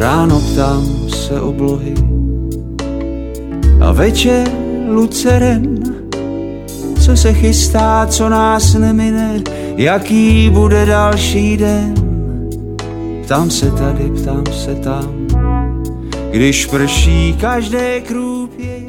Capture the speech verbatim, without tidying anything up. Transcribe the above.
Ráno ptám se oblohy a večer luceren. Co se chystá, co nás nemine, jaký bude další den. Ptám se tady, ptám se tam, když prší každé krůpě.